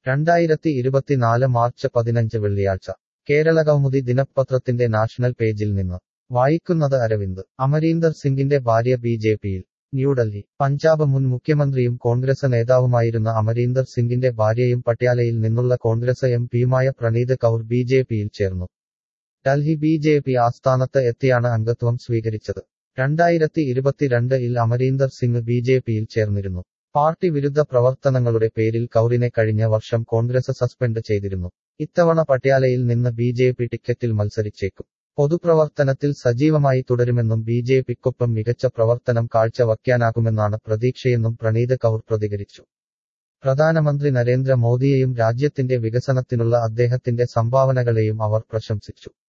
2024 March 15 വെള്ളിയാഴ്ച കേരളകൗമുദി ദിനപത്രത്തിന്റെ national പേജിൽ നിന്ന് വായിക്കുന്നത് അരവിന്ദ്. അമരീന്ദർ സിംഗിന്റെ ഭാര്യ ബിജെപിയിൽ. ന്യൂഡൽഹി. പഞ്ചാബ് മുൻ മുഖ്യമന്ത്രിയും കോൺഗ്രസ് നേതാവുമായിരുന്ന അമരീന്ദർ സിംഗിന്റെ ഭാര്യയും പട്യാലയിൽ നിന്നുള്ള കോൺഗ്രസ് എംപിയുമായ പ്രണീത് കൗർ ബിജെപിയിൽ ചേർന്നു. ഡൽഹി ബിജെപി ആസ്ഥാനത്ത് എത്തിയാണ് അംഗത്വം സ്വീകരിച്ചത്. 2022-ൽ അമരീന്ദർ സിംഗ് ബിജെപിയിൽ ചേർന്നിരുന്നു. പാർട്ടി വിരുദ്ധ പ്രവർത്തനങ്ങളുടെ പേരിൽ കൗറിനെ കഴിഞ്ഞ വർഷം കോൺഗ്രസ് സസ്പെൻഡ് ചെയ്തിരുന്നു. ഇത്തവണ പട്യാലയിൽ നിന്ന് ബിജെപി ടിക്കറ്റിൽ മത്സരിച്ചേക്കും. പൊതുപ്രവർത്തനത്തിൽ സജീവമായി തുടരുമെന്നും ബിജെപിക്കൊപ്പം മികച്ച പ്രവർത്തനം കാഴ്ചവയ്ക്കാനാകുമെന്നാണ് പ്രതീക്ഷയെന്നും പ്രണീത് കൗർ പ്രതികരിച്ചു. പ്രധാനമന്ത്രി നരേന്ദ്ര മോദിയെയും രാജ്യത്തിന്റെ വികസനത്തിനുള്ള അദ്ദേഹത്തിന്റെ സംഭാവനകളെയും അവർ പ്രശംസിച്ചു.